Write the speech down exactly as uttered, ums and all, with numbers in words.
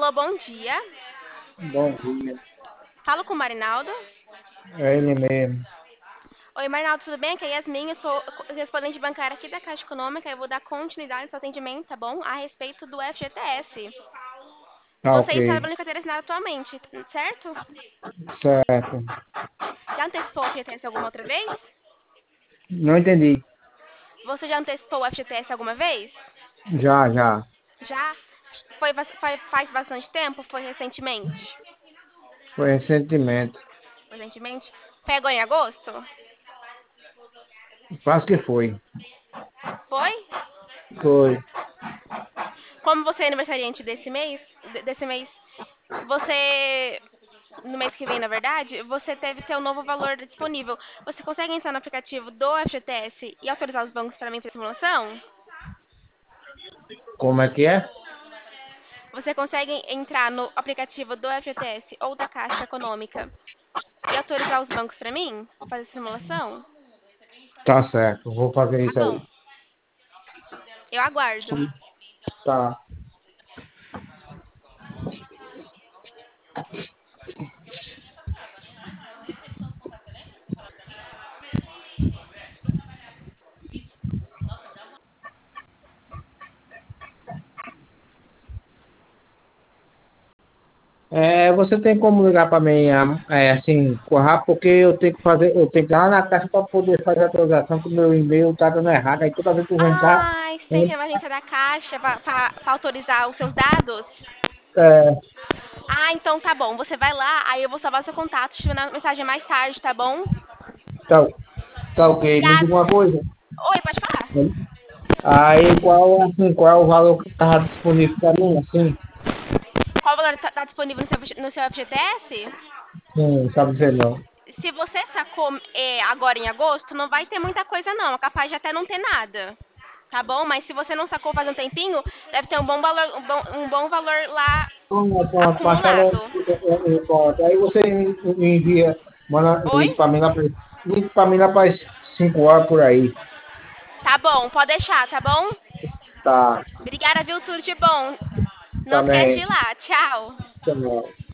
Alô, bom dia. Bom dia. Falo com o Marinaldo. É ele mesmo. Oi, Marinaldo, tudo bem? Aqui é Yasmin, eu sou correspondente bancária aqui da Caixa Econômica. Eu vou dar continuidade ao seu atendimento, tá bom? A respeito do F G T S. Tá Você ok. está trabalhando com carteira assinada atualmente, certo? Certo. Já antecipou o F G T S alguma outra vez? Não entendi. Você já antecipou o F G T S alguma vez? Já, já. Já? Foi, foi- faz bastante tempo? Foi recentemente? Foi recentemente. Recentemente? Pegou em agosto? Quase que foi. Foi? Foi. Como você é aniversariante desse mês, de- desse mês, você no mês que vem, na verdade, você deve ter um novo valor disponível. Você consegue entrar no aplicativo do F G T S e autorizar os bancos para mim fazer simulação? Como é que é? Você consegue entrar no aplicativo do F G T S ou da Caixa Econômica e autorizar os bancos para mim fazer simulação? Tá certo. Vou fazer Tá isso aí. bom. Eu aguardo. Tá. É, você tem como ligar para mim, é, assim, rápido, porque eu tenho que fazer, eu tenho que ir lá na caixa para poder fazer a atualização, que o meu e-mail tá dando errado. Aí toda vez que eu vou entrar, Ah, você tem que ir na agência da Caixa para autorizar os seus dados? é, Ah, então tá bom. Você vai lá, aí eu vou salvar seu contato, te mandar mensagem mais tarde, tá bom? tá, tá ok. Me diga Obrigada. uma coisa. Oi, pode falar. Aí qual, assim, qual é o valor que estava disponível para mim, assim? Qual valor está disponível no seu, no seu F G T S? Sim, sabe dizer não. Se você sacou é, agora em agosto, não vai ter muita coisa não. É capaz de até não ter nada. Tá bom? Mas se você não sacou faz um tempinho, deve ter um bom valor, um bom, um bom valor lá Pronto, pronto, Marcelo, acumulado. pronto. Aí você me envia, manda Oi? link para mim lá para link para mim lá para cinco horas por aí. Tá bom, pode deixar, tá bom? Tá, Obrigada, viu? Tudo de bom. Não esquece de também. ir lá. Tchau. Tchau.